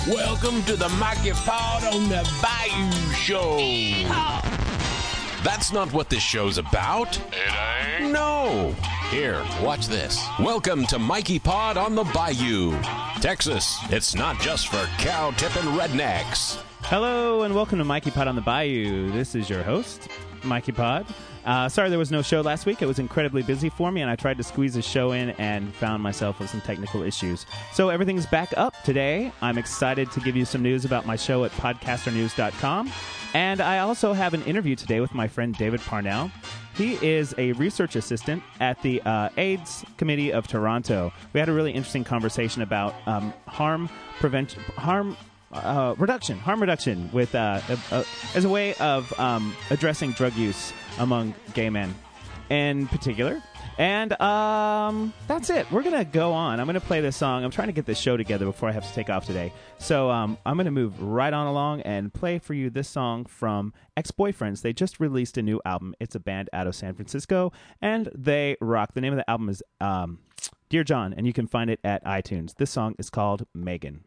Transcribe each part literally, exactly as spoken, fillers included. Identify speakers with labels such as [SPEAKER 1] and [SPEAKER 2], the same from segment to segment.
[SPEAKER 1] Welcome to the Mikey Pod on the Bayou Show. That's not what this show's about. It ain't? No. Here, watch this. Welcome to Mikey Pod on the Bayou. Texas, it's not just for cow-tipping rednecks.
[SPEAKER 2] Hello, and welcome to Mikey Pod on the Bayou. This is your host, Mikey Pod. Uh, sorry there was no show last week. It was incredibly busy for me, and I tried to squeeze a show in and found myself with some technical issues. So everything's back up today. I'm excited to give you some news about my show at podcaster news dot com. And I also have an interview today with my friend David Parnell. He is a research assistant at the uh, AIDS Committee of Toronto. We had a really interesting conversation about um, harm prevention, harm uh, reduction, harm reduction with uh, uh, as a way of um, addressing drug use among gay men in particular. And um, that's it. We're going to go on. I'm going to play this song. I'm trying to get this show together before I have to take off today. So um, I'm going to move right on along and play for you this song from Ex-Boyfriends. They just released a new album. It's a band out of San Francisco, and they rock. The name of the album is um, Dear John, and you can find it at iTunes. This song is called Megan.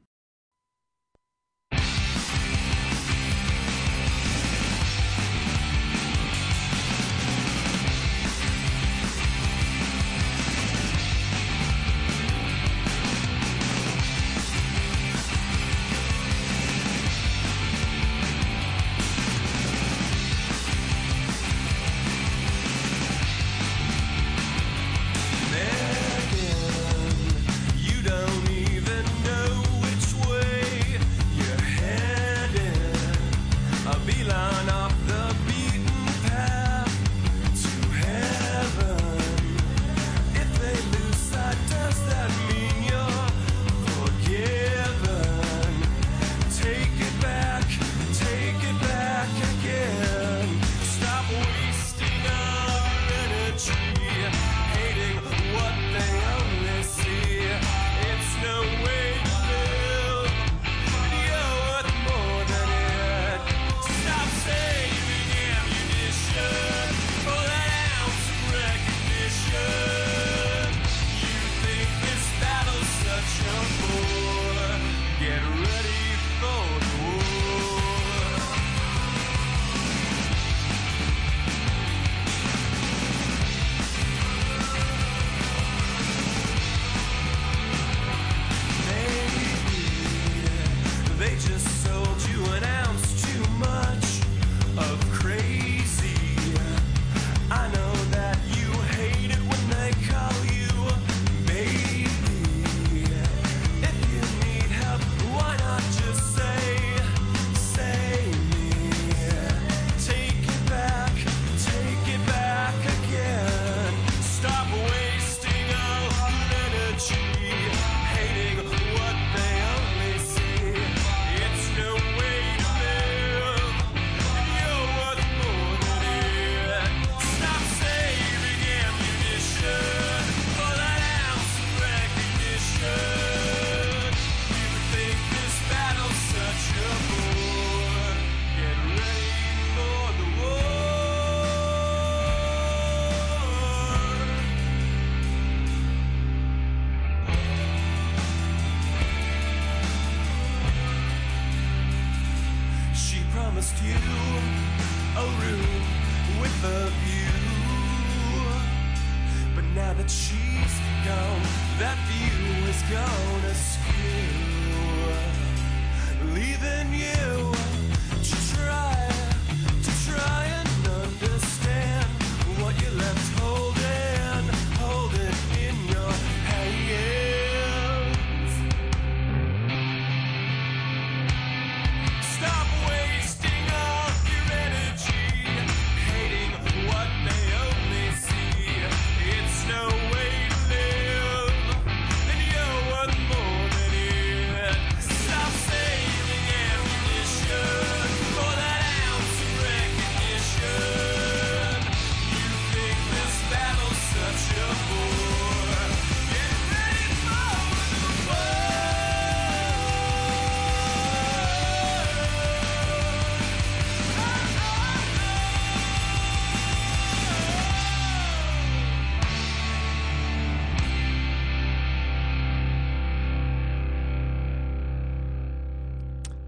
[SPEAKER 3] Stop saving ammunition.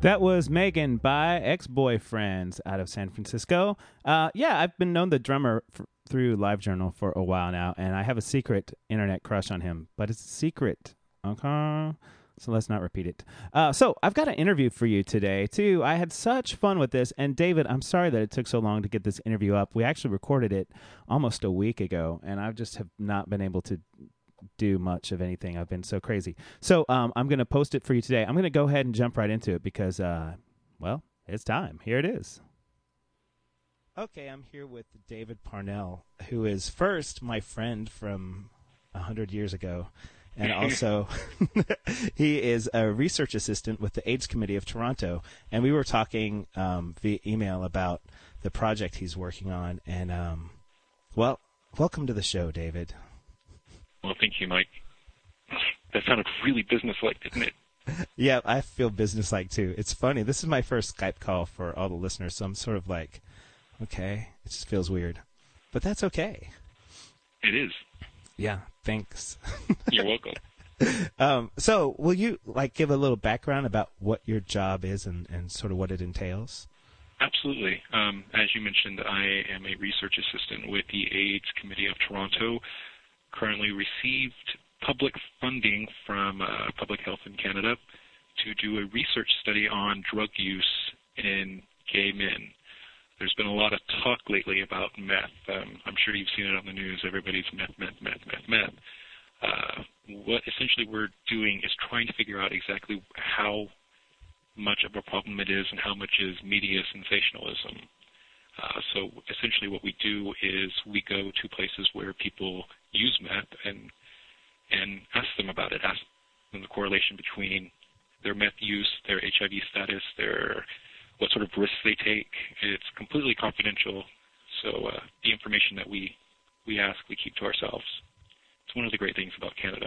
[SPEAKER 2] That was Megan by Ex-Boyfriends out of San Francisco. Uh, yeah, I've been known the drummer f- through LiveJournal for a while now, and I have a secret internet crush on him, but it's a secret. Okay, so let's not repeat it. Uh, so I've got an interview for you today, too. I had such fun with this, and David, I'm sorry that it took so long to get this interview up. We actually recorded it almost a week ago, and I just have not been able to do much of anything. I've been so crazy. So um, I'm going to post it for you today. I'm going to go ahead and jump right into it because, uh, well, it's time. Here it is. Okay, I'm here with David Parnell, who is first my friend from one hundred years ago, and also he is a research assistant with the AIDS Committee of Toronto, and we were talking um, via email about the project he's working on, and, um, well, welcome to the show, David.
[SPEAKER 3] Well, thank you, Mike. That sounded really businesslike, didn't it?
[SPEAKER 2] Yeah, I feel businesslike, too. It's funny. This is my first Skype call for all the listeners, so I'm sort of like, okay, it just feels weird. But that's okay.
[SPEAKER 3] It is.
[SPEAKER 2] Yeah, thanks.
[SPEAKER 3] You're welcome.
[SPEAKER 2] um, so will you, like, give a little background about what your job is and, and sort of what it entails?
[SPEAKER 3] Absolutely. Um, as you mentioned, I am a research assistant with the AIDS Committee of Toronto. Currently received public funding from uh, Public Health in Canada to do a research study on drug use in gay men. There's been a lot of talk lately about meth. Um, I'm sure you've seen it on the news. Everybody's meth, meth, meth, meth, meth. Uh, what essentially we're doing is trying to figure out exactly how much of a problem it is and how much is media sensationalism. Uh, so essentially what we do is we go to places where people use meth and and ask them about it, ask them the correlation between their meth use, their H I V status, their what sort of risks they take. It's completely confidential, so uh, the information that we, we ask, we keep to ourselves. It's one of the great things about Canada.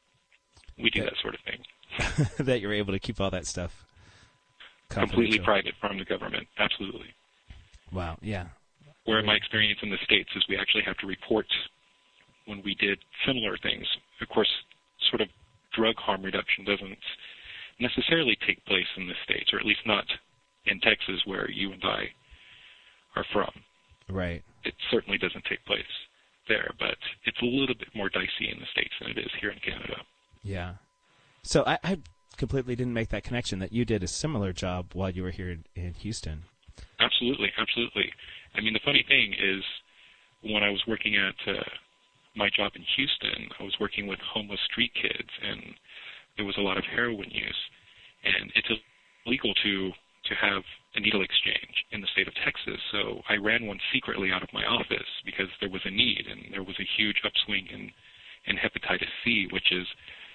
[SPEAKER 3] We do that, that sort of thing.
[SPEAKER 2] That you're able to keep all that stuff
[SPEAKER 3] completely private from the government, absolutely.
[SPEAKER 2] Wow, yeah.
[SPEAKER 3] Where my experience in the States is we actually have to report when we did similar things. Of course, sort of drug harm reduction doesn't necessarily take place in the States, or at least not in Texas where you and I are from.
[SPEAKER 2] Right.
[SPEAKER 3] It certainly doesn't take place there, but it's a little bit more dicey in the States than it is here in Canada.
[SPEAKER 2] Yeah. So I, I completely didn't make that connection that you did a similar job while you were here in, in Houston.
[SPEAKER 3] Absolutely, absolutely. I mean, the funny thing is when I was working at uh, my job in Houston, I was working with homeless street kids, and there was a lot of heroin use. And it's illegal to, to have a needle exchange in the state of Texas, so I ran one secretly out of my office because there was a need, and there was a huge upswing in, in hepatitis C, which is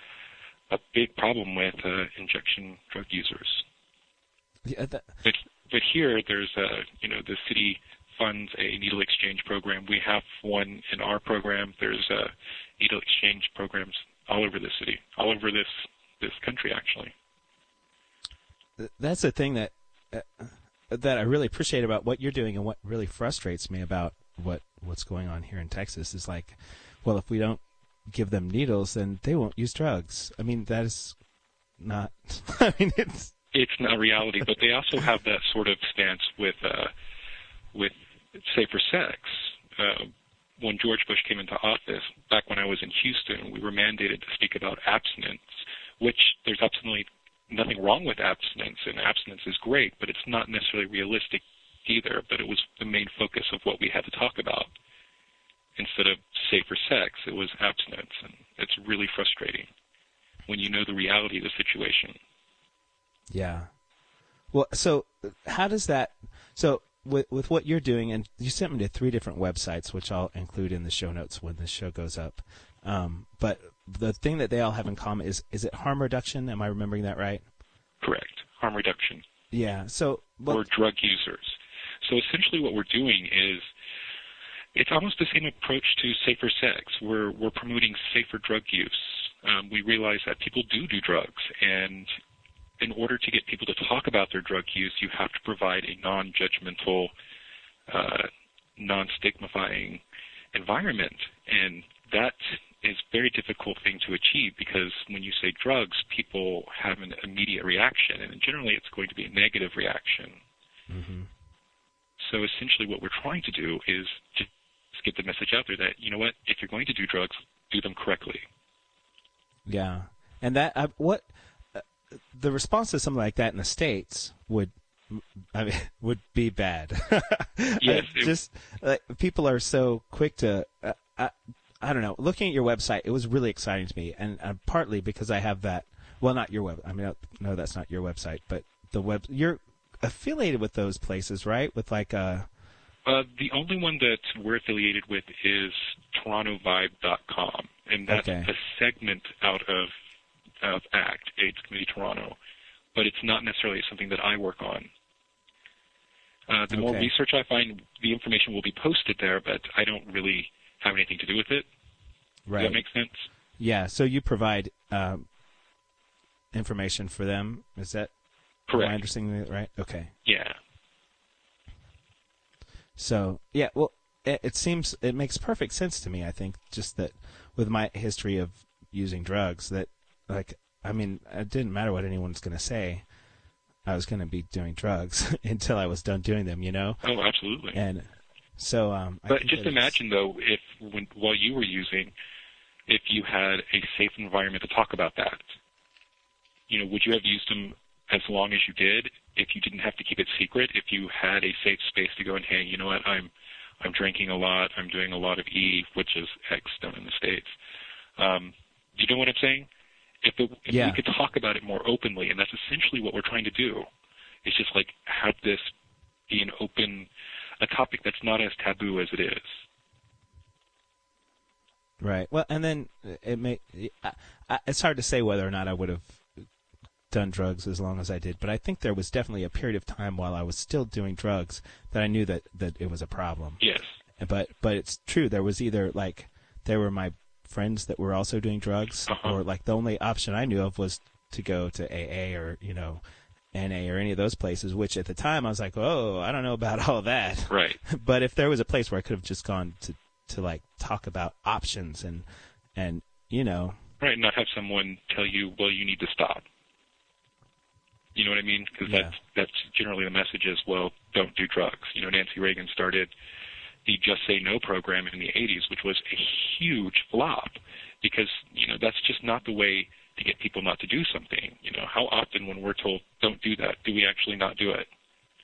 [SPEAKER 3] a big problem with uh, injection drug users.
[SPEAKER 2] Yeah, that...
[SPEAKER 3] But but here, there's a, you know, the city funds a needle exchange program. We have one in our program. There's uh, needle exchange programs all over the city, all over this this country, actually.
[SPEAKER 2] That's the thing that uh, that I really appreciate about what you're doing, and what really frustrates me about what what's going on here in Texas is like, well, if we don't give them needles, then they won't use drugs. I mean, that is not. I mean, it's.
[SPEAKER 3] It's not reality, but they also have that sort of stance with uh, with safer sex. Uh, when George Bush came into office, back when I was in Houston, we were mandated to speak about abstinence, which there's absolutely nothing wrong with abstinence, and abstinence is great, but it's not necessarily realistic either. But it was the main focus of what we had to talk about. Instead of safer sex, it was abstinence, and it's really frustrating when you know the reality of the situation.
[SPEAKER 2] Yeah. Well, so how does that – so with with what you're doing, and you sent me to three different websites, which I'll include in the show notes when the show goes up. Um, but the thing that they all have in common is, is it harm reduction? Am I remembering that right?
[SPEAKER 3] Correct. Harm reduction.
[SPEAKER 2] Yeah. So well,
[SPEAKER 3] or drug users. So essentially what we're doing is it's almost the same approach to safer sex. We're, we're promoting safer drug use. Um, we realize that people do do drugs, and – in order to get people to talk about their drug use, you have to provide a non-judgmental, uh, non-stigmatizing environment. And that is a very difficult thing to achieve because when you say drugs, people have an immediate reaction, and generally it's going to be a negative reaction.
[SPEAKER 2] Mm-hmm.
[SPEAKER 3] So essentially what we're trying to do is to get the message out there that, you know what, if you're going to do drugs, do them correctly.
[SPEAKER 4] Yeah. And that, uh, what, uh, the response to something like that in the States would, I mean, would be bad.
[SPEAKER 3] Yes.
[SPEAKER 4] uh, just, like, people are so quick to, uh, I, I don't know, looking at your website, it was really exciting to me. And uh, partly because I have that, well, not your web, I mean, no, that's not your website, but the web, you're affiliated with those places, right? With like a,
[SPEAKER 3] Uh, the only one that we're affiliated with is Toronto Vibe dot com, and that's
[SPEAKER 4] Okay.
[SPEAKER 3] a segment out of, of ACT, AIDS Committee Toronto, but it's not necessarily something that I work on. Uh, the more
[SPEAKER 4] Okay.
[SPEAKER 3] research I find, the information will be posted there, but I don't really have anything to do with it.
[SPEAKER 4] right.
[SPEAKER 3] Does that make sense?
[SPEAKER 4] Yeah. So you provide um, information for them. Is that,
[SPEAKER 3] Correct.
[SPEAKER 4] am I understanding that right? Okay.
[SPEAKER 3] Yeah.
[SPEAKER 4] So, yeah, well, it, it seems, it makes perfect sense to me, I think, just that with my history of using drugs, that, like, I mean, it didn't matter what anyone's going to say. I was going to be doing drugs until I was done doing them, you know?
[SPEAKER 3] Oh, absolutely.
[SPEAKER 4] And so, um, I
[SPEAKER 3] But
[SPEAKER 4] think
[SPEAKER 3] just
[SPEAKER 4] that it's-
[SPEAKER 3] imagine, though, if when, while you were using, if you had a safe environment to talk about that. You know, would you have used them as long as you did if you didn't have to keep it secret? If you had a safe space to go and, hey, you know what, I'm I'm drinking a lot, I'm doing a lot of E, which is X down in the States. Um, you know what I'm saying? If, the, if
[SPEAKER 4] Yeah.
[SPEAKER 3] we could talk about it more openly, and that's essentially what we're trying to do, it's just like have this be an open, a topic that's not as taboo as it is.
[SPEAKER 4] Right. Well, and then it may, I, I, it's hard to say whether or not I would have done drugs as long as I did, but I think there was definitely a period of time while I was still doing drugs that I knew that, that it was a problem.
[SPEAKER 3] Yes.
[SPEAKER 4] But but it's true. There was either like there were my friends that were also doing drugs,
[SPEAKER 3] Uh-huh.
[SPEAKER 4] or like the only option I knew of was to go to A A or you know N A or any of those places. Which at the time I was like, oh, I don't know about all that.
[SPEAKER 3] Right.
[SPEAKER 4] But if there was a place where I could have just gone to to like talk about options and and you know
[SPEAKER 3] Right, not have someone tell you, well, you need to stop. You know what I mean? Because
[SPEAKER 4] Yeah.
[SPEAKER 3] that's, that's generally the message is, well, don't do drugs. You know, Nancy Reagan started the Just Say No program in the eighties, which was a huge flop because, you know, that's just not the way to get people not to do something. You know, how often when we're told, don't do that, do we actually not do it?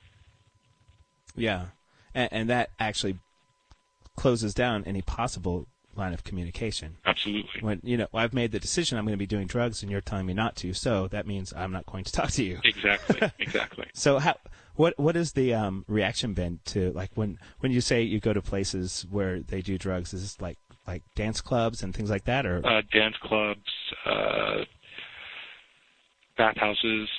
[SPEAKER 4] yeah, and, and that actually closes down any possible line of communication.
[SPEAKER 3] Absolutely.
[SPEAKER 4] When you know I've made the decision I'm going to be doing drugs and you're telling me not to, so that means I'm not going to talk to you.
[SPEAKER 3] Exactly, exactly.
[SPEAKER 4] So how what what is the um, reaction been to like when when you say you go to places where they do drugs? Is this like like dance clubs and things like that, or
[SPEAKER 3] Uh, dance clubs, uh, bathhouses.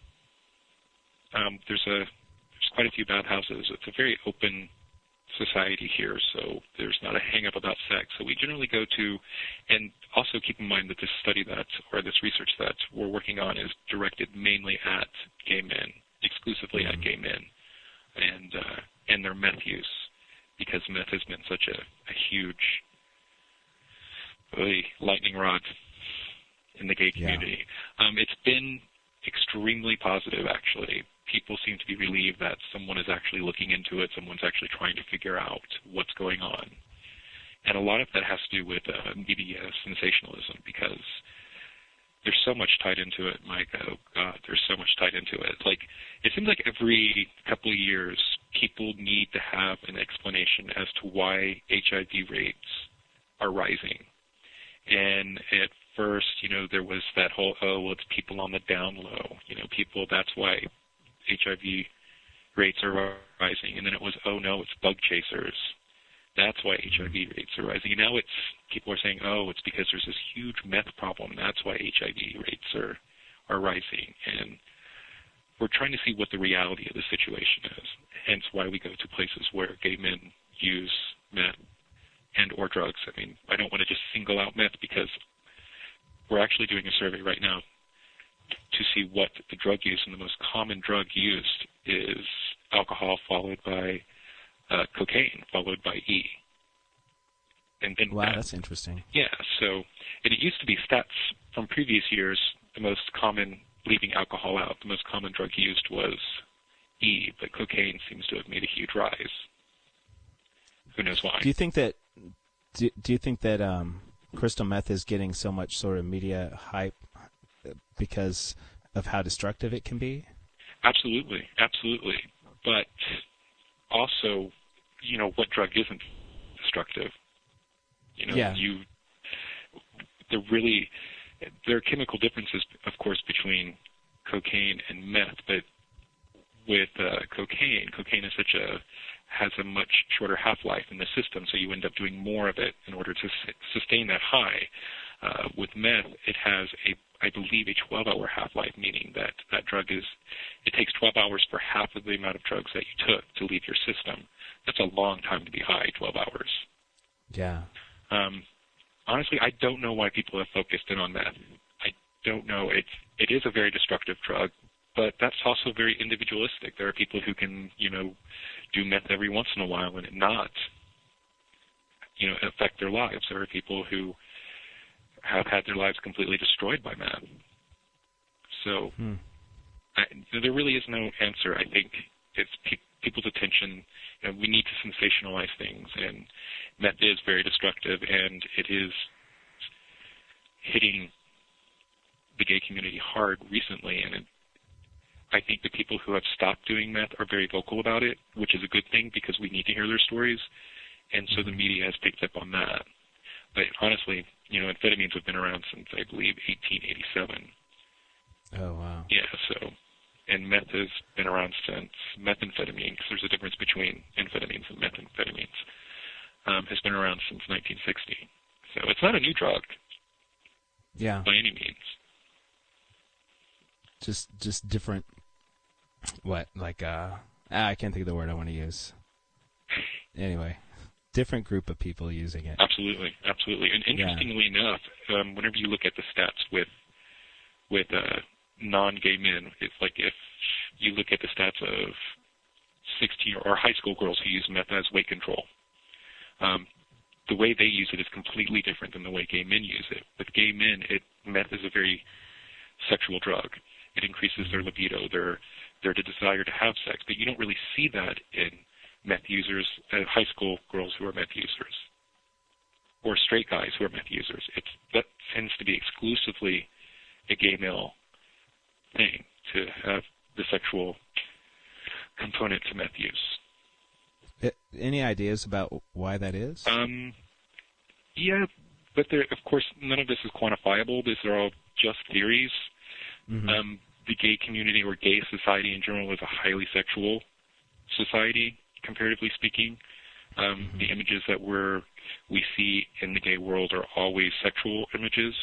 [SPEAKER 3] Um, there's a there's quite a few bathhouses. It's a very open society here, so there's not a hang-up about sex. So we generally go to, and also keep in mind that this study that, or this research that we're working on is directed mainly at gay men, exclusively at gay men, and uh, and their meth use, because meth has been such a, a huge really lightning rod in the gay community. Yeah. Um, it's been extremely positive, actually. People seem to be relieved that someone is actually looking into it, someone's actually trying to figure out what's going on. And a lot of that has to do with uh, media sensationalism, because there's so much tied into it, Mike. Oh, God, there's so much tied into it. Like, it seems like every couple of years, people need to have an explanation as to why H I V rates are rising. And at first, you know, there was that whole, oh, well, it's people on the down low. You know, people, that's why H I V rates are rising. And then it was, oh, no, it's bug chasers. That's why H I V rates are rising. And now it's, people are saying, oh, it's because there's this huge meth problem. That's why H I V rates are, are rising. And we're trying to see what the reality of the situation is, hence why we go to places where gay men use meth and or drugs. I mean, I don't want to just single out meth, because we're actually doing a survey right now to see what the drug use, and the most common drug used is alcohol, followed by uh, cocaine, followed by E. and then
[SPEAKER 4] wow,
[SPEAKER 3] meth.
[SPEAKER 4] that's interesting.
[SPEAKER 3] Yeah, so and it used to be stats from previous years. The most common, leaving alcohol out, the most common drug used was E, but cocaine seems to have made a huge rise. Who knows why?
[SPEAKER 4] Do you think that? Do, do you think that um, crystal meth is getting so much sort of media hype because of how destructive it can be?
[SPEAKER 3] Absolutely, absolutely. But also, you know, what drug isn't destructive? You know,
[SPEAKER 4] yeah.
[SPEAKER 3] you there really there are chemical differences, of course, between cocaine and meth, but with uh, cocaine, cocaine is such a has a much shorter half-life in the system, so you end up doing more of it in order to s- sustain that high. Uh, with meth, it has a, I believe, a twelve-hour half-life, meaning that that drug is, it takes twelve hours for half of the amount of drugs that you took to leave your system. That's a long time to be high, twelve hours.
[SPEAKER 4] Yeah.
[SPEAKER 3] Um, honestly, I don't know why people have focused in on meth. I don't know. It's it is a very destructive drug, but that's also very individualistic. There are people who can, you know, do meth every once in a while and it not, you know, affect their lives. There are people who have had their lives completely destroyed by meth. So
[SPEAKER 4] hmm.
[SPEAKER 3] I, there really is no answer. I think it's pe- people's attention. You know, we need to sensationalize things, and meth is very destructive, and it is hitting the gay community hard recently, and it, I think the people who have stopped doing meth are very vocal about it, which is a good thing because we need to hear their stories, and so the media has picked up on that. But honestly, you know, amphetamines have been around since, I believe, eighteen eighty-seven.
[SPEAKER 4] Oh, wow.
[SPEAKER 3] Yeah, so, and meth has been around since, methamphetamine, because there's a difference between amphetamines and methamphetamines, um, has been around since nineteen sixty. So it's not a new drug.
[SPEAKER 4] Yeah.
[SPEAKER 3] By any means.
[SPEAKER 4] Just, just different. What, like, uh, ah, I can't think of the word I want to use. Anyway, different group of people using it.
[SPEAKER 3] Absolutely, absolutely. And interestingly yeah. enough, um, whenever you look at the stats with with uh, non-gay men, it's like if you look at the stats of sixteen or high school girls who use meth as weight control, um, the way they use it is completely different than the way gay men use it. With gay men, it meth is a very sexual drug. It increases their libido, their their desire to have sex, but you don't really see that in meth users, uh, high school girls who are meth users, or straight guys who are meth users. It's that tends to be exclusively a gay male thing to have the sexual component to meth use.
[SPEAKER 4] It, any ideas about why that is?
[SPEAKER 3] Um, yeah, but there, of course, none of this is quantifiable. These are all just theories. Mm-hmm. Um, the gay community or gay society in general is a highly sexual society, comparatively speaking. Um, mm-hmm. The images that we're, we see in the gay world are always sexual images.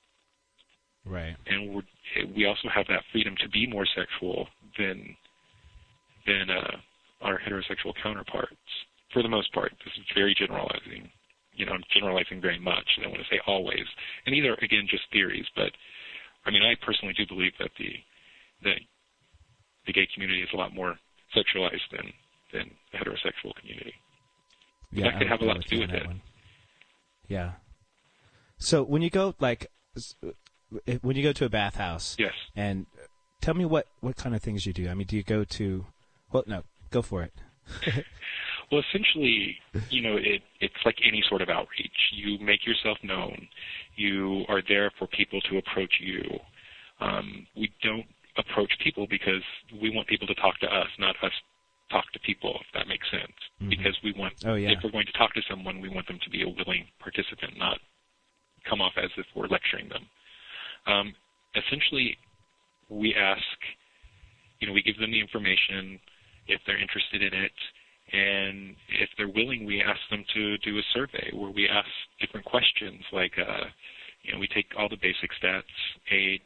[SPEAKER 4] Right.
[SPEAKER 3] And we're, we also have that freedom to be more sexual than than uh, our heterosexual counterparts, for the most part. This is very generalizing. You know, I'm generalizing very much. I don't want to say always. And these are, again, just theories, but I mean, I personally do believe that the the, the gay community is a lot more sexualized than, than the heterosexual community.
[SPEAKER 4] Yeah,
[SPEAKER 3] that could have a lot to do with it.
[SPEAKER 4] One. Yeah. So when you go, like, when you go to a bathhouse,
[SPEAKER 3] yes,
[SPEAKER 4] and tell me what, what kind of things you do. I mean, do you go to, well, no, go for it.
[SPEAKER 3] Well, essentially, you know, it, it's like any sort of outreach. You make yourself known. You are there for people to approach you. Um, we don't approach people because we want people to talk to us, not us talk to people, if that makes sense. Mm-hmm. Because we want,
[SPEAKER 4] oh, yeah.
[SPEAKER 3] if we're going to talk to someone, we want them to be a willing participant, not come off as if we're lecturing them. Um, essentially, we ask, you know, we give them the information if they're interested in it, and if they're willing, we ask them to do a survey where we ask different questions like, uh, you know, we take all the basic stats, age,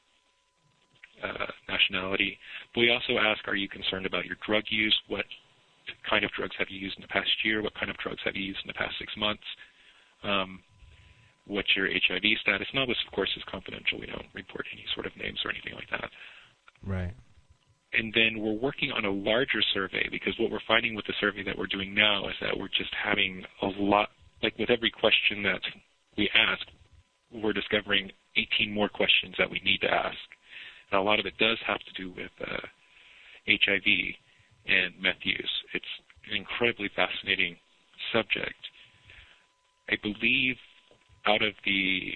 [SPEAKER 3] uh, nationality, but we also ask, are you concerned about your drug use? What kind of drugs have you used in the past year? What kind of drugs have you used in the past six months? Um, what's your H I V status? And all this, of course, is confidential. We don't report any sort of names or anything like that.
[SPEAKER 4] Right.
[SPEAKER 3] And then we're working on a larger survey because what we're finding with the survey that we're doing now is that we're just having a lot like with every question that we ask, we're discovering eighteen more questions that we need to ask. And a lot of it does have to do with uh, H I V and meth use. It's an incredibly fascinating subject. I believe out of the,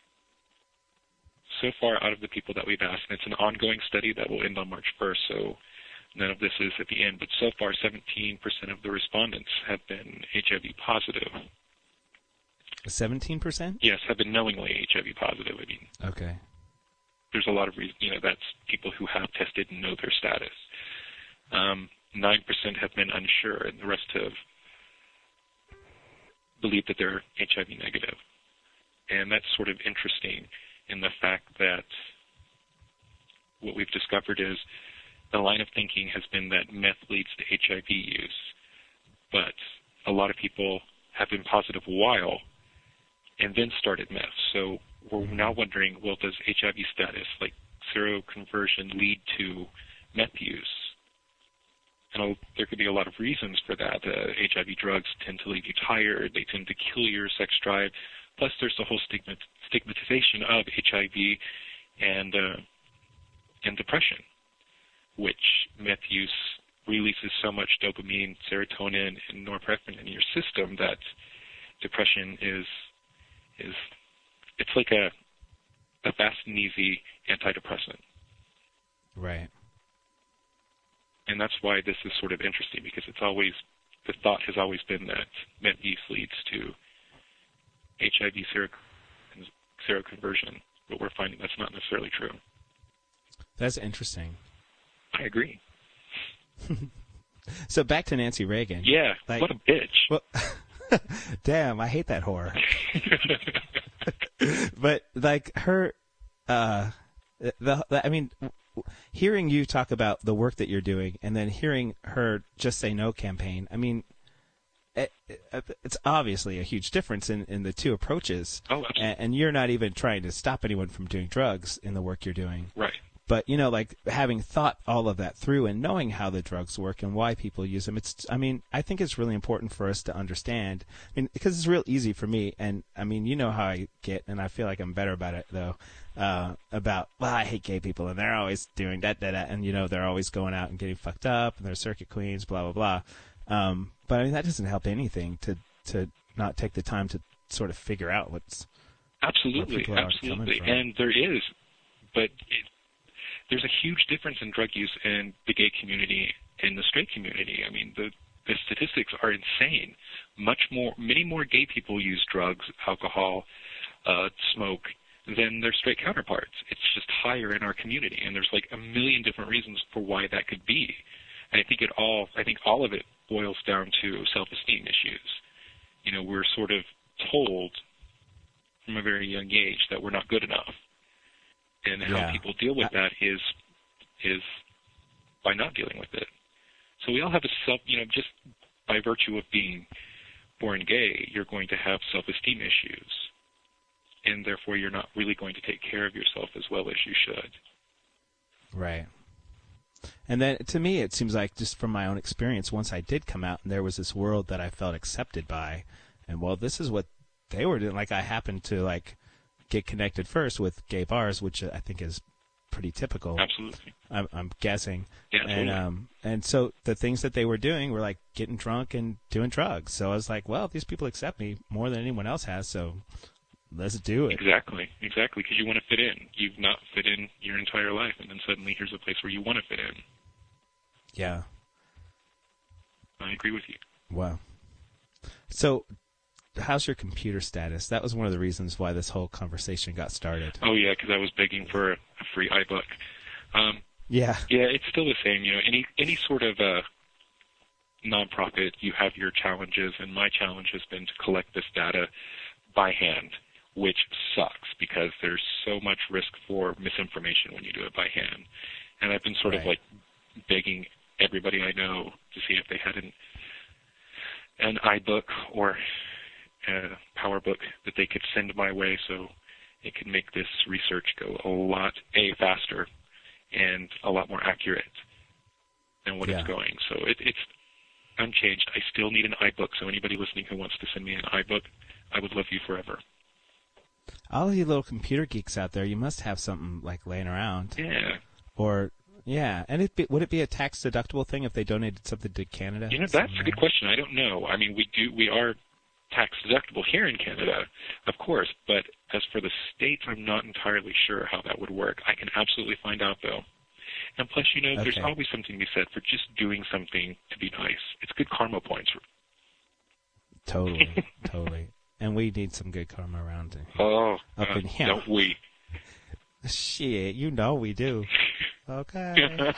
[SPEAKER 3] so far out of the people that we've asked, and it's an ongoing study that will end on March first, so none of this is at the end, but so far seventeen percent of the respondents have been H I V positive.
[SPEAKER 4] seventeen percent?
[SPEAKER 3] Yes, have been knowingly H I V positive. I mean,
[SPEAKER 4] okay.
[SPEAKER 3] There's a lot of reasons, you know, that's people who have tested and know their status. Um, nine percent have been unsure, and the rest have believed that they're H I V negative. And that's sort of interesting in the fact that what we've discovered is the line of thinking has been that meth leads to H I V use. But a lot of people have been positive a while and then started meth. So we're now wondering, well, does H I V status, like seroconversion, lead to meth use? And there could be a lot of reasons for that. Uh, H I V drugs tend to leave you tired. They tend to kill your sex drive. Plus, there's the whole stigma, stigmatization of H I V and uh, and depression, which meth use releases so much dopamine, serotonin, and norepinephrine in your system that depression is is it's like a a fast and easy antidepressant.
[SPEAKER 4] Right.
[SPEAKER 3] And that's why this is sort of interesting, because it's always, the thought has always been that meth use leads to H I V seroconversion, but we're finding that's not necessarily true.
[SPEAKER 4] That's interesting.
[SPEAKER 3] I agree.
[SPEAKER 4] So back to Nancy Reagan.
[SPEAKER 3] Yeah,
[SPEAKER 4] like,
[SPEAKER 3] what a bitch.
[SPEAKER 4] Well, damn, I hate that whore. But like her, uh, the, the I mean, hearing you talk about the work that you're doing, and then hearing her Just Say No campaign, I mean, it, it, it's obviously a huge difference in, in the two approaches.
[SPEAKER 3] Oh, absolutely.
[SPEAKER 4] And, and you're not even trying to stop anyone from doing drugs in the work you're doing.
[SPEAKER 3] Right.
[SPEAKER 4] But, you know, like having thought all of that through and knowing how the drugs work and why people use them, it's, I mean, I think it's really important for us to understand. I mean, because it's real easy for me. And, I mean, you know how I get, and I feel like I'm better about it, though, uh, about, well, I hate gay people, and they're always doing that, that, that, and, you know, they're always going out and getting fucked up, and they're circuit queens, blah, blah, blah. Um, but, I mean, that doesn't help anything to, to not take the time to sort of figure out what's
[SPEAKER 3] absolutely,
[SPEAKER 4] where
[SPEAKER 3] absolutely. And there is, but it, there's a huge difference in drug use in the gay community and the straight community. I mean, the, the statistics are insane. Much more, many more gay people use drugs, alcohol, uh, smoke than their straight counterparts. It's just higher in our community, and there's like a million different reasons for why that could be. And I think it all, I think all of it boils down to self-esteem issues. You know, we're sort of told from a very young age that we're not good enough. And how
[SPEAKER 4] yeah.
[SPEAKER 3] people deal with that is is by not dealing with it. So we all have a self, you know, just by virtue of being born gay, you're going to have self-esteem issues. And therefore you're not really going to take care of yourself as well as you should.
[SPEAKER 4] Right. And then to me, it seems like just from my own experience, once I did come out and there was this world that I felt accepted by, and well, this is what they were doing. Like I happened to like get connected first with gay bars, which I think is pretty typical.
[SPEAKER 3] Absolutely.
[SPEAKER 4] I'm, I'm guessing.
[SPEAKER 3] Yeah,
[SPEAKER 4] and
[SPEAKER 3] absolutely.
[SPEAKER 4] um, and so the things that they were doing were like getting drunk and doing drugs. So I was like, well, these people accept me more than anyone else has, so let's do it.
[SPEAKER 3] Exactly, exactly, because you want to fit in. You've not fit in your entire life, and then suddenly here's a place where you want to fit in.
[SPEAKER 4] Yeah.
[SPEAKER 3] I agree with you.
[SPEAKER 4] Wow. So how's your computer status? That was one of the reasons why this whole conversation got started.
[SPEAKER 3] Oh, yeah, because I was begging for a, a free iBook. Um,
[SPEAKER 4] yeah.
[SPEAKER 3] Yeah, it's still the same. You know, any any sort of uh, nonprofit, you have your challenges, and my challenge has been to collect this data by hand, which sucks because there's so much risk for misinformation when you do it by hand. And I've been sort
[SPEAKER 4] right.
[SPEAKER 3] of like begging everybody I know to see if they had an an iBook or a PowerBook that they could send my way so it could make this research go a lot a faster and a lot more accurate than what
[SPEAKER 4] yeah.
[SPEAKER 3] it's going. So it, it's unchanged. I still need an iBook, so anybody listening who wants to send me an iBook, I would love you forever.
[SPEAKER 4] All you little computer geeks out there, you must have something like laying around.
[SPEAKER 3] Yeah.
[SPEAKER 4] Or, yeah. And it be, would it be a tax-deductible thing if they donated something to Canada?
[SPEAKER 3] You know, that's a good question. I don't know. I mean, we do. We are tax-deductible here in Canada, of course, but as for the States, I'm not entirely sure how that would work. I can absolutely find out, though. And plus, you know,
[SPEAKER 4] Okay.
[SPEAKER 3] there's always something to be said for just doing something to be nice. It's good karma points.
[SPEAKER 4] Totally, totally. And we need some good karma around here.
[SPEAKER 3] Oh,
[SPEAKER 4] Up
[SPEAKER 3] uh,
[SPEAKER 4] in here.
[SPEAKER 3] don't we?
[SPEAKER 4] Shit, you know we do. Okay.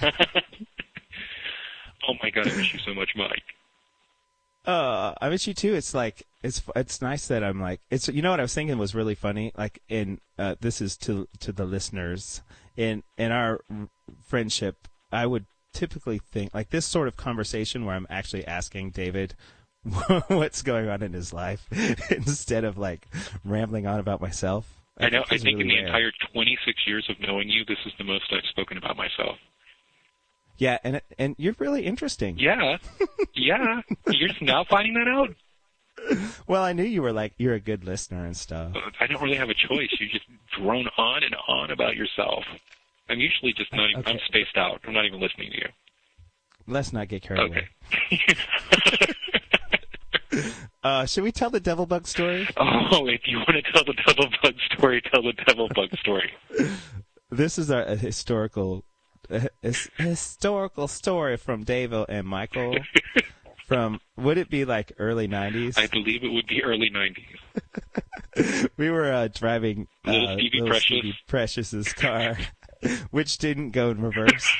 [SPEAKER 3] Oh, my God, I miss you so much, Mike.
[SPEAKER 4] Uh, I miss you too. It's like it's it's nice that I'm like it's. You know what I was thinking was really funny. Like in uh, this is to to the listeners in in our friendship. I would typically think like this sort of conversation where I'm actually asking David what's going on in his life instead of like rambling on about myself.
[SPEAKER 3] I know. I
[SPEAKER 4] it's
[SPEAKER 3] think
[SPEAKER 4] really
[SPEAKER 3] in the
[SPEAKER 4] rare.
[SPEAKER 3] entire twenty-six years of knowing you, this is the most I've spoken about myself.
[SPEAKER 4] Yeah, and and you're really interesting.
[SPEAKER 3] Yeah. Yeah. You're just now finding that out?
[SPEAKER 4] Well, I knew you were like you're a good listener and stuff.
[SPEAKER 3] I don't really have a choice. You just drone on and on about yourself. I'm usually just not even,
[SPEAKER 4] Okay.
[SPEAKER 3] I'm spaced out. I'm not even listening to you.
[SPEAKER 4] Let's not get carried
[SPEAKER 3] Okay.
[SPEAKER 4] away. Uh, should we tell the devil bug story?
[SPEAKER 3] Oh, if you want to tell the devil bug story, tell the devil bug story.
[SPEAKER 4] This is our a historical a, his- historical story from David and Michael. From would it be like early nineties?
[SPEAKER 3] I believe it would be early nineties.
[SPEAKER 4] We were uh, driving uh,
[SPEAKER 3] Little Stevie
[SPEAKER 4] little
[SPEAKER 3] Precious.
[SPEAKER 4] Stevie Precious's car, which didn't go in reverse.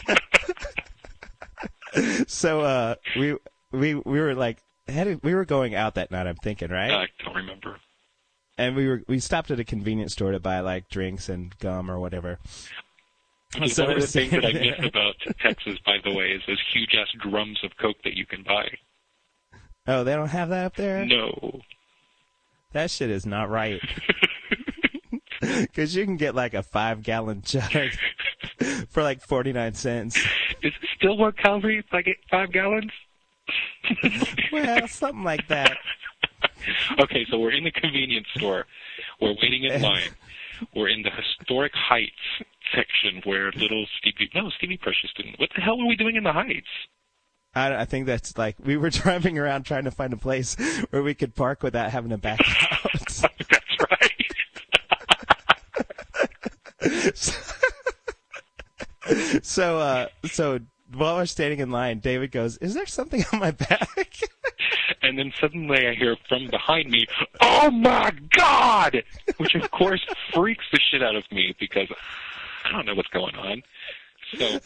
[SPEAKER 4] So uh, we we we were like headed, we were going out that night. I'm thinking, right?
[SPEAKER 3] I don't remember.
[SPEAKER 4] And we were we stopped at a convenience store to buy like drinks and gum or whatever.
[SPEAKER 3] So one of the things that I miss about Texas, by the way, is those huge-ass drums of Coke that you can buy.
[SPEAKER 4] Oh, they don't have that up there?
[SPEAKER 3] No.
[SPEAKER 4] That shit is not right. Because you can get like a five-gallon jug for like forty-nine cents.
[SPEAKER 3] Is it still one calorie if I get five gallons?
[SPEAKER 4] Well, something like that.
[SPEAKER 3] Okay, so we're in the convenience store. We're waiting in line. We're in the historic Heights section where little Stevie... No, Stevie Precious didn't. What the hell were we doing in the Heights?
[SPEAKER 4] I, I think that's like we were driving around trying to find a place where we could park without having to back out.
[SPEAKER 3] That's right.
[SPEAKER 4] So, uh, so while we're standing in line, David goes, "Is there something on my back?"
[SPEAKER 3] And then suddenly I hear from behind me, "Oh my God!" Which of course freaks the shit out of me because I don't know what's going on. So,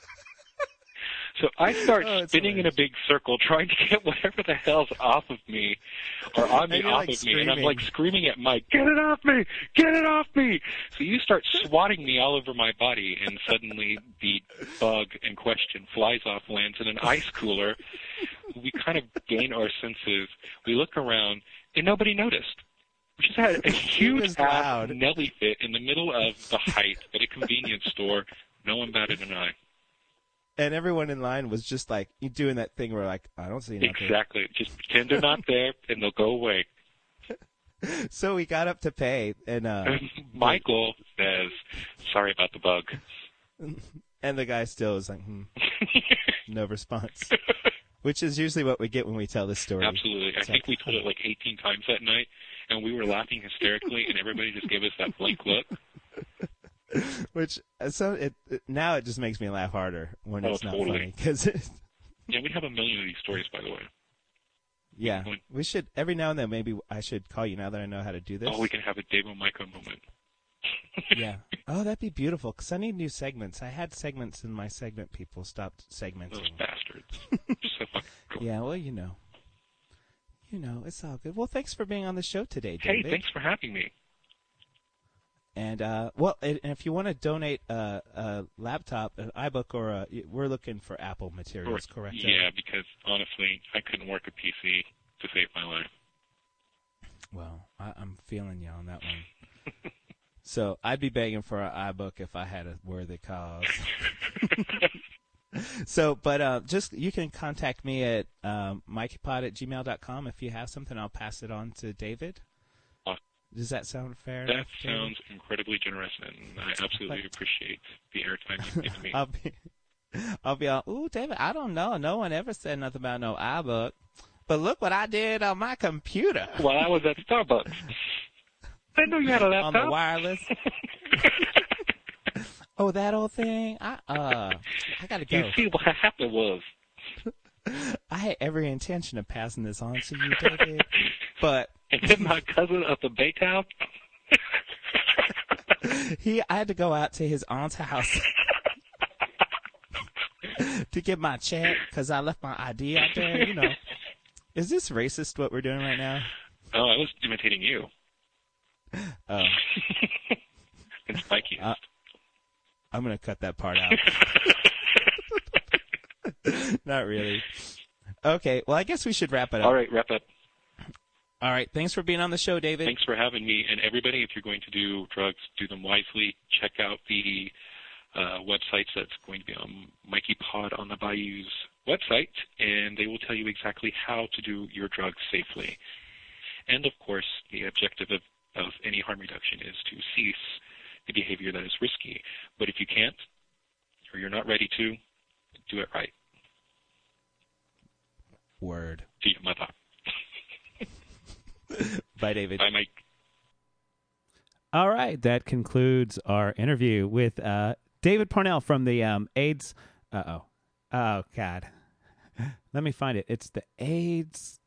[SPEAKER 3] so I start
[SPEAKER 4] Oh, it's
[SPEAKER 3] spinning in a big circle trying to get whatever the hell's off of me or on me
[SPEAKER 4] And you're,
[SPEAKER 3] off
[SPEAKER 4] like,
[SPEAKER 3] of me. And I'm
[SPEAKER 4] screaming.
[SPEAKER 3] like screaming at Mike, "Get it off me! Get it off me!" So you start swatting me all over my body, and suddenly the bug in question flies off, lands in an ice cooler. We kind of gain our senses. We look around, and nobody noticed. We just had a huge
[SPEAKER 4] was
[SPEAKER 3] ass
[SPEAKER 4] loud.
[SPEAKER 3] Nelly fit in the middle of the Height at a convenience store. No one batted an eye.
[SPEAKER 4] And everyone in line was just like you doing that thing where like I don't see nothing.
[SPEAKER 3] Exactly. Just pretend they're not there, and they'll go away.
[SPEAKER 4] So we got up to pay, and uh,
[SPEAKER 3] Michael says, "Sorry about the bug."
[SPEAKER 4] and the guy still was like, hmm, no response. Which is usually what we get when we tell this story.
[SPEAKER 3] Absolutely. I
[SPEAKER 4] It's
[SPEAKER 3] think
[SPEAKER 4] like,
[SPEAKER 3] we told it like eighteen times that night, and we were laughing hysterically, and everybody just gave us that blank look.
[SPEAKER 4] Which uh, so it, it now it just makes me laugh harder when
[SPEAKER 3] Oh,
[SPEAKER 4] it's not
[SPEAKER 3] totally.
[SPEAKER 4] funny because
[SPEAKER 3] Yeah, we have a million of these stories, by the way.
[SPEAKER 4] yeah, we should every now and then maybe I should call you now that I know how to do this.
[SPEAKER 3] Oh, we can have a Dave O'Micah moment.
[SPEAKER 4] Yeah. Oh, that'd be beautiful because I need new segments. I had segments and my segment people stopped segmenting.
[SPEAKER 3] Those bastards. So fucking cool.
[SPEAKER 4] Yeah, well, you know. You know, it's all good. Well, thanks for being on the show today,
[SPEAKER 3] Hey,
[SPEAKER 4] David.
[SPEAKER 3] thanks for having me.
[SPEAKER 4] And, uh, well, and and if you want to donate a, a laptop, an iBook, or a, we're looking for Apple materials, correct?
[SPEAKER 3] Yeah, because honestly, I couldn't work a P C to save my life.
[SPEAKER 4] Well, I, I'm feeling you on that one. So I'd be begging for an iBook if I had a worthy cause. So, but uh, just you can contact me at um, mikeypod at gmail dot com if you have something. I'll pass it on to David. Does that sound fair?
[SPEAKER 3] That
[SPEAKER 4] enough,
[SPEAKER 3] sounds incredibly generous, and I absolutely appreciate the airtime you've given me.
[SPEAKER 4] I'll be, I'll be all, ooh, David, I don't know. No one ever said nothing about no iBook. But look what I did on my computer.
[SPEAKER 3] While I was at Starbucks. I knew you had a laptop.
[SPEAKER 4] On the wireless. Oh, that old thing? I, uh, I gotta go.
[SPEAKER 3] You see, what happened was...
[SPEAKER 4] I had every intention of passing this on to you, David, but...
[SPEAKER 3] And then my cousin up in Baytown.
[SPEAKER 4] he, I had to go out to his aunt's house to get my check because I left my I D out there. You know, is this racist? What we're doing right now?
[SPEAKER 3] Oh, I was imitating you.
[SPEAKER 4] Oh,
[SPEAKER 3] it's spiky.
[SPEAKER 4] Uh, I'm gonna cut that part out. Not really. Okay. Well, I guess we should wrap it up.
[SPEAKER 3] All right, wrap up.
[SPEAKER 4] All right. Thanks for being on the show, David.
[SPEAKER 3] Thanks for having me. And everybody, if you're going to do drugs, do them wisely. Check out the uh, websites that's going to be on Mikey Pod on the Bayou's website, and they will tell you exactly how to do your drugs safely. And, of course, the objective of, of any harm reduction is to cease the behavior that is risky. But if you can't, or you're not ready to, do it right.
[SPEAKER 4] Word.
[SPEAKER 3] See you, mother.
[SPEAKER 4] Bye, David.
[SPEAKER 3] Bye, Mike.
[SPEAKER 2] All right, that concludes our interview with uh, David Parnell from the um, AIDS. Uh oh, oh God, let me find it. It's the AIDS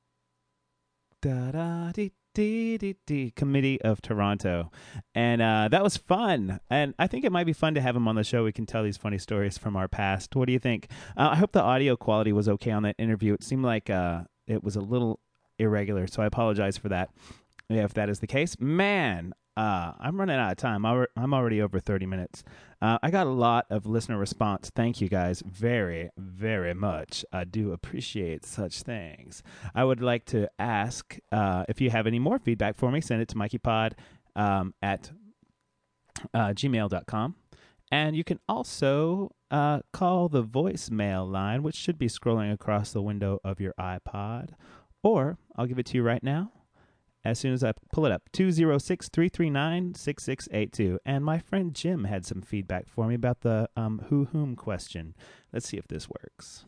[SPEAKER 2] da da dee dee dee dee Committee of Toronto, and uh, that was fun. And I think it might be fun to have him on the show. We can tell these funny stories from our past. What do you think? Uh, I hope the audio quality was okay on that interview. It seemed like uh, it was a little irregular, so I apologize for that if that is the case. Man, uh, I'm running out of time. I'm already over thirty minutes. Uh, I got a lot of listener response. Thank you guys very, very much. I do appreciate such things. I would like to ask uh, if you have any more feedback for me, send it to mikeypod um, at uh, gmail dot com. And you can also uh, call the voicemail line, which should be scrolling across the window of your iPod. Or I'll give it to you right now as soon as I pull it up, two oh six, three three nine, six six eight two. And my friend Jim had some feedback for me about the um, who-whom question. Let's see if this works.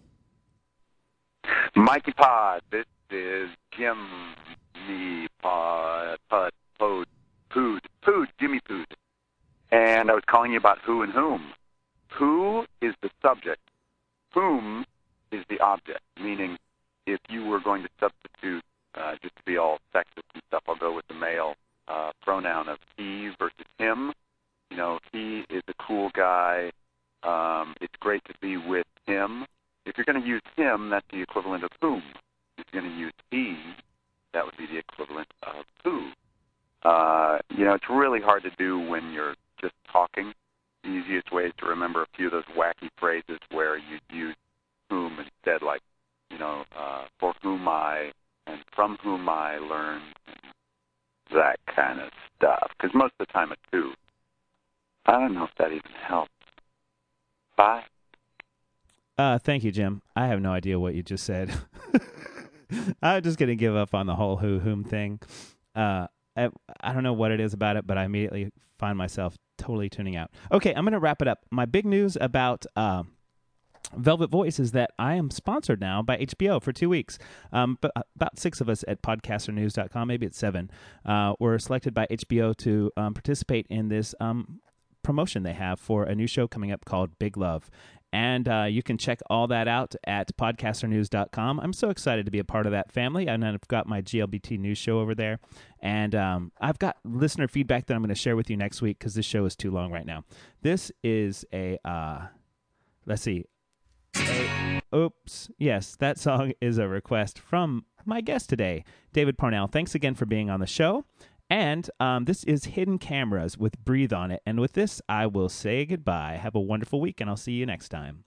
[SPEAKER 5] Mikey Pod, this is Jim me Pod, Pod, Pod, Pood, Pood, Jimmy Pood. And I was calling you about who and whom. Who is the subject? Whom is the object, meaning if you were going to substitute, uh, just to be all sexist and stuff, I'll go with the male uh, pronoun of he versus him. You know, he is a cool guy. Um, it's great to be with him. If you're going to use him, that's the equivalent of whom. If you're going to use he, that would be the equivalent of who. Uh, you know, it's really hard to do when you're just talking. The easiest way is to remember a few of those wacky phrases where you use whom instead, like, you know, uh, for whom I and from whom I learn, that kind of stuff. Because most of the time it's who. I don't know if that even helps. Bye.
[SPEAKER 2] Uh, thank you, Jim. I have no idea what you just said. I'm just going to give up on the whole who, whom thing. Uh, I, I don't know what it is about it, but I immediately find myself totally tuning out. Okay, I'm going to wrap it up. My big news about uh, Velvet Voice is that I am sponsored now by H B O for two weeks. Um, but about six of us at podcaster news dot com, maybe it's seven, uh, were selected by H B O to um, participate in this um, promotion they have for a new show coming up called Big Love. And uh, you can check all that out at podcaster news dot com. I'm so excited to be a part of that family. And I've got my G L B T news show over there. And um, I've got listener feedback that I'm going to share with you next week because this show is too long right now. This is a, uh, let's see. A, oops. Yes, that song is a request from my guest today, David Parnell. Thanks again for being on the show. And um, this is Hidden Cameras with Breathe on it. And with this, I will say goodbye. Have a wonderful week, and I'll see you next time.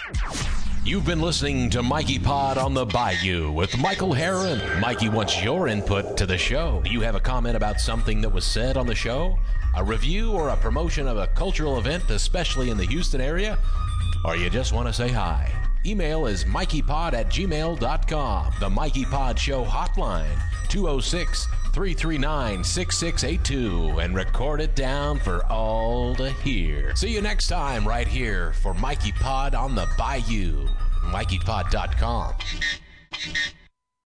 [SPEAKER 1] You've been listening to Mikey Pod on the Bayou with Michael Herron. Mikey wants your input to the show. Do you have a comment about something that was said on the show? A review or a promotion of a cultural event, especially in the Houston area? Or you just want to say hi? Email is mikeypod at gmail dot com. The Mikey Pod Show hotline, two oh six, three three nine, six six eight two, and record it down for all to hear. See you next time right here for Mikey Pod on the Bayou, mikey pod dot com.